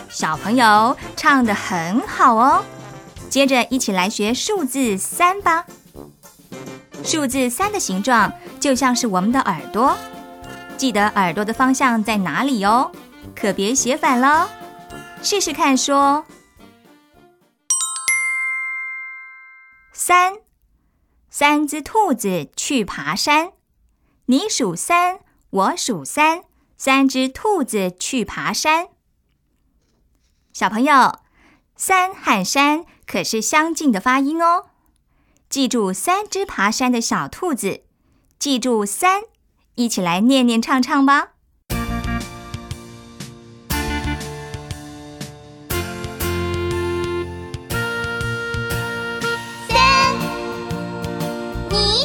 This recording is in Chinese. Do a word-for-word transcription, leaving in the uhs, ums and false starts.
小朋友唱得很好哦。接着一起来学数字三吧。数字三的形状就像是我们的耳朵，记得耳朵的方向在哪里哦，可别写反了。试试看说三，三只兔子去爬山，你数三，我数三，三只兔子去爬山。小朋友，三和山可是相近的发音哦。记住三只爬山的小兔子，记住三，一起来念念唱唱吧。 三，你